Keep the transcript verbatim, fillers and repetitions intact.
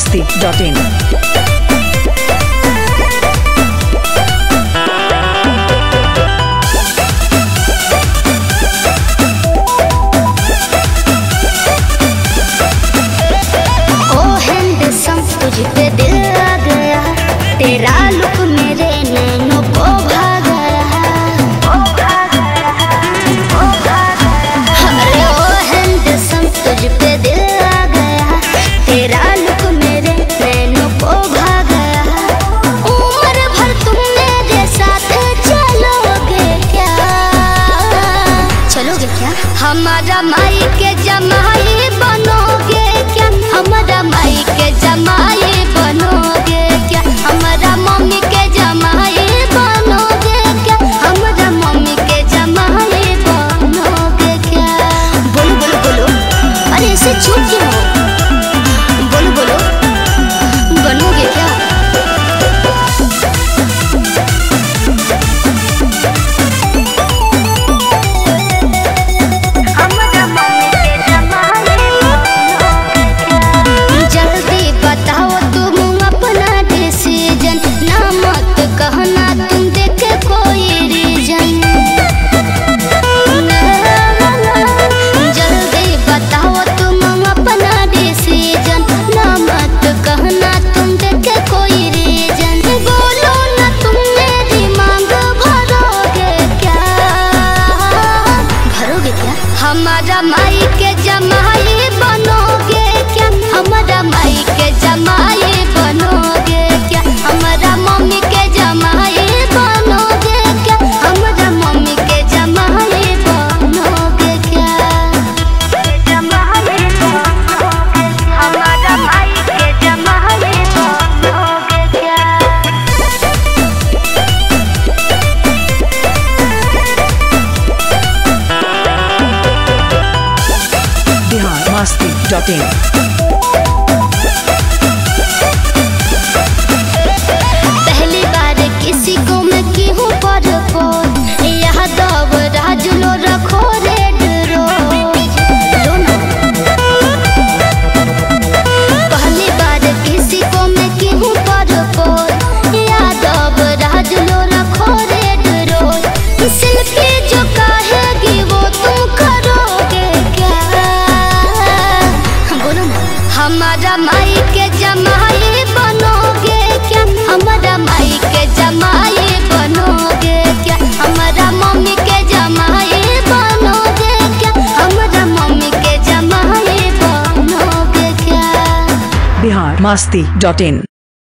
masti dot in. तुझ पे दिल आ गया, तेरा लुक मेरे नैनों को भा गया, ओ भा गया, ओ भा गया। अरे ओ हैंडसम तुझ पे दिल आ गया, तेरा लुक मेरे नैनों को भा गया। उम्र भर तुम मेरे साथ चलोगे क्या, चलोगे क्या? हमारा माई के जमाई बनोगे क्या, हमारा माई के जमाई बनोगे क्या, हमारा मम्मी के जमाई बनोगे क्या, हमारा मम्मी के जमाई बनोगे क्या? बोलो बोलो बोलो, अरे ऐसे चुप क्यों हो? बोलो बोलो, बनोगे क्या? हमारा माई के जमाई बनोगे क्या, हमारा माई के जमाई बनोगे क्या, हमारा मम्मी के जमाई बनोगे क्या, हमारा मम्मी के जमाई बनोगे क्या? जमाई बनोगे, हमारा माई के जमाई बनोगे क्या? masti dot in. पहली बार किसी को मैं की हूँ परपोज, यह दब राज लो रखो रेड रोज, लो ना। पहली बार किसी को मैं की हूँ परपोज, यह दब राज लो रखो रेड रोज। सेल्फी जो कहेगी वो तुम करोगे क्या, बोलो ना। हमारा माई के जमाई बनोगे क्या, हमारा माई के जमाई बनोगे क्या, हमारा मम्मी के जमाई बनोगे क्या, हमारा मम्मी के जमाई बनोगे क्या? Bihar masti dot in.